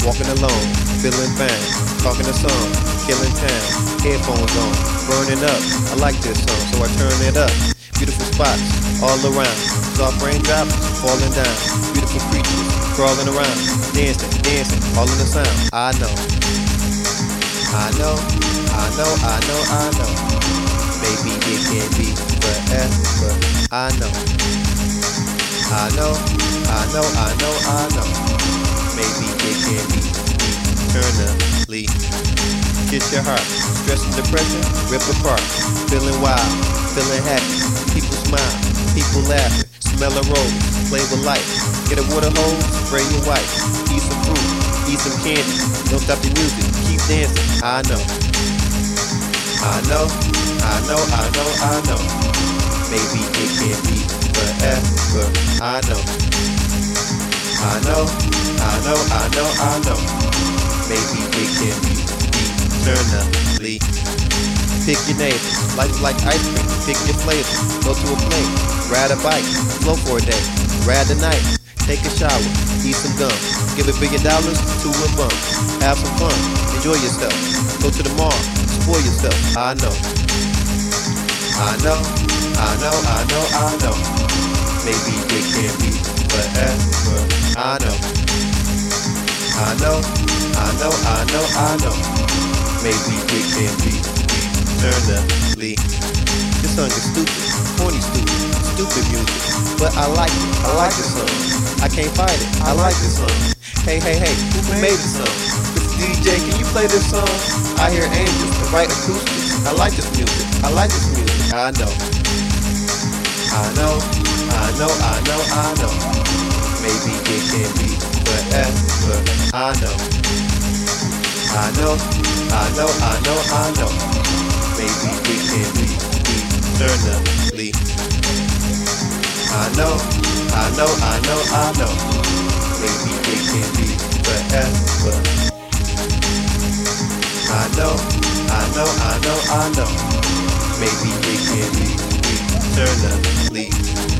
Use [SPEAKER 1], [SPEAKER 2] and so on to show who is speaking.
[SPEAKER 1] walking alone, feeling fine, talking a song, killing time, headphones on, burning up. I like this song, so I turn it up. Beautiful spots all around, soft raindrops falling down, beautiful creatures crawling around, dancing, dancing, all in the sound. I know, I know, I know, I know, I know. Maybe it can be forever. I know, I know, I know, I know, I know. Maybe it can be eternally. Get your heart, stress and depression, rip apart. Feeling wild, feeling happy. People smile, people laughing. Smell a rose, play with life. Get a water hose, spray your wife. Eat some fruit, eat some candy. Don't stop the music, keep dancing. I know, I know, I know, I know, I know. Maybe it can be forever. I know, I know, I know, I know, I know. Maybe it can be eternally. Pick your neighbor, life is like ice cream. Pick your flavor, go to a plane, ride a bike, flow for a day, ride the night, take a shower, eat some gum, give $1 billion to a bum, have some fun, enjoy yourself, go to the mall, spoil yourself. I know, I know, I know, I know, I know. Maybe it can be forever. I know, I know, I know, I know, I know. Maybe it can be eternally. This song is stupid, corny stupid music, but I like it. I like this song. I can't fight it. I like this song. Hey, hey, hey, who made this song? This DJ, can you play this song? I hear angels and write acoustics. I like this music. I like this music. I know. I know. I know. I know. I know. Maybe it can be forever. I know. I know. I know. I know. I know. Maybe it can be eternally. I know, I know, I know, I know. Maybe it can be forever. I know, I know, I know, I know. Maybe it can be eternally.